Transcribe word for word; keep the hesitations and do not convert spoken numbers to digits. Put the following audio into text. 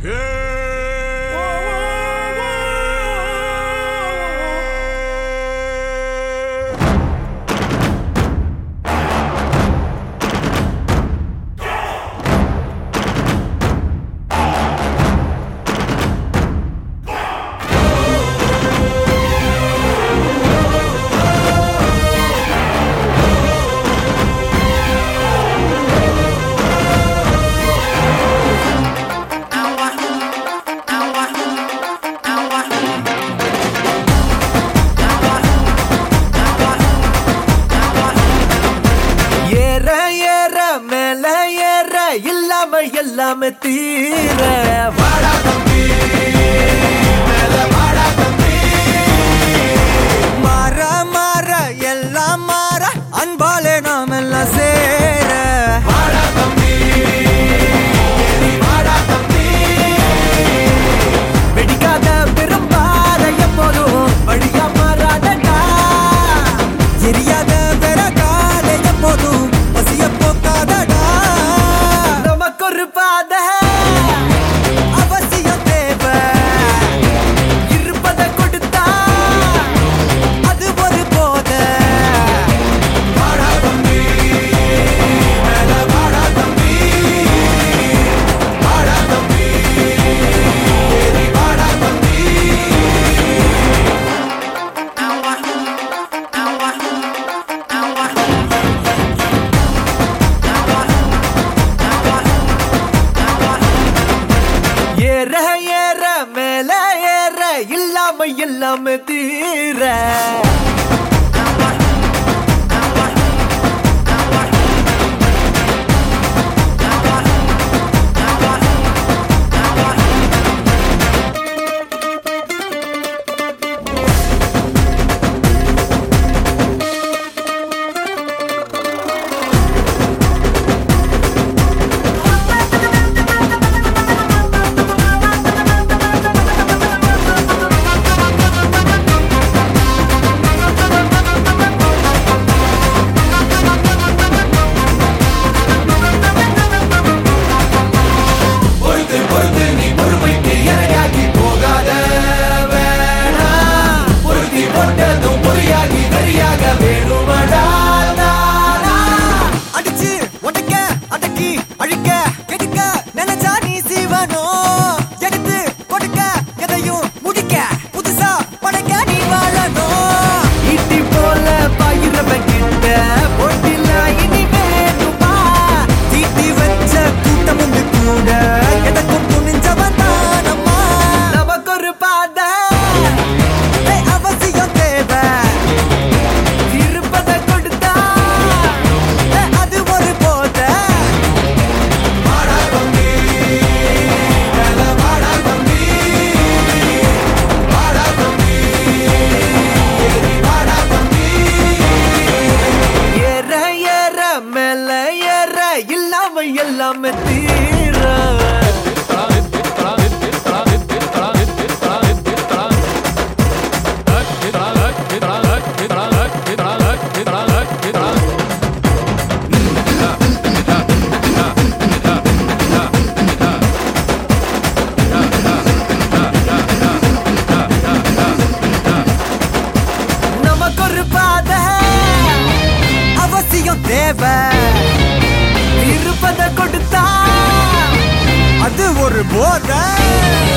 இல்லாம எல்லாமே தீர வாடா தம்பி மேல வாடா தம்பி மாற மாற எல்லாம் மாற அன்பாலே நாம் எல்லாம் சேர வாடா தம்பி வாடா தம்பி வெடிக்காத பெரும்பாத எப்போதும் வழியா மாறாதடா எரியாத பெறகாத எப்போதும் பசிய போக்காதடா ஒரு பாத அவசியம் தேவை இருப்பதை கொடுத்தா அது ஒரு போத வாடா தம்பி மேல வாடா தம்பி வாடா தம்பி ஏறி வாடா தம்பி ஏற ஏற மேல ஏற இல்லாம எல்லாமே தீர இல்லாம எல்லாமே தீர நமக்கு ஒரு பாத அவசியம் தேவை இருப்பதை கொடுத்தா அது ஒரு போதை.